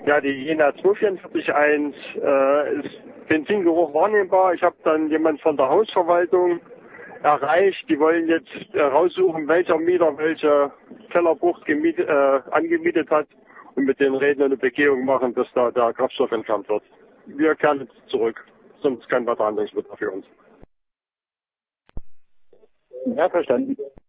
Ja, die Jena 2441 ist Benzingeruch wahrnehmbar. Ich habe dann jemand von der Hausverwaltung erreicht. Die wollen jetzt raussuchen, welcher Mieter welche Kellerbucht angemietet hat und mit den reden und eine Begehung machen, dass da der Kraftstoff entfernt wird. Wir kehren jetzt zurück, sonst kein weiterer Handlungsbedarf für uns. Ja, verstanden.